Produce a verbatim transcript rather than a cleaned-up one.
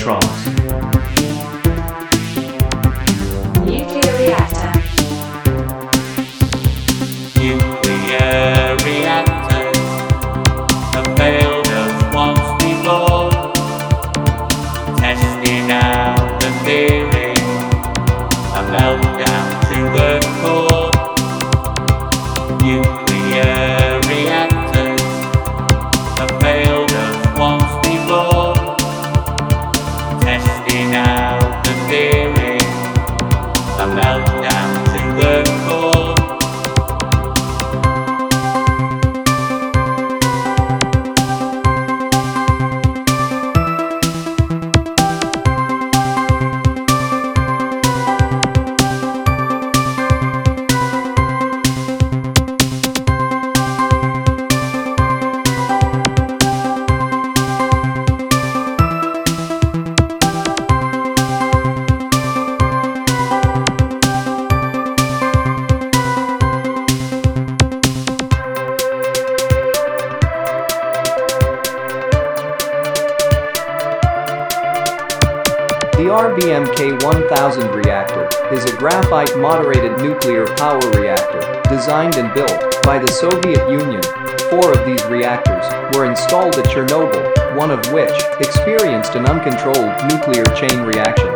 neutrons. Nuclear reactor. Nuclear reactors have failed us once before. Testing out the theory, a meltdown to the core. Nuclear reactors have failed us once before. Testing out the theory, a meltdown to the core. The R B M K one thousand reactor is a graphite-moderated nuclear power reactor designed and built by the Soviet Union. Four of these reactors were installed at Chernobyl, one of which experienced an uncontrolled nuclear chain reaction.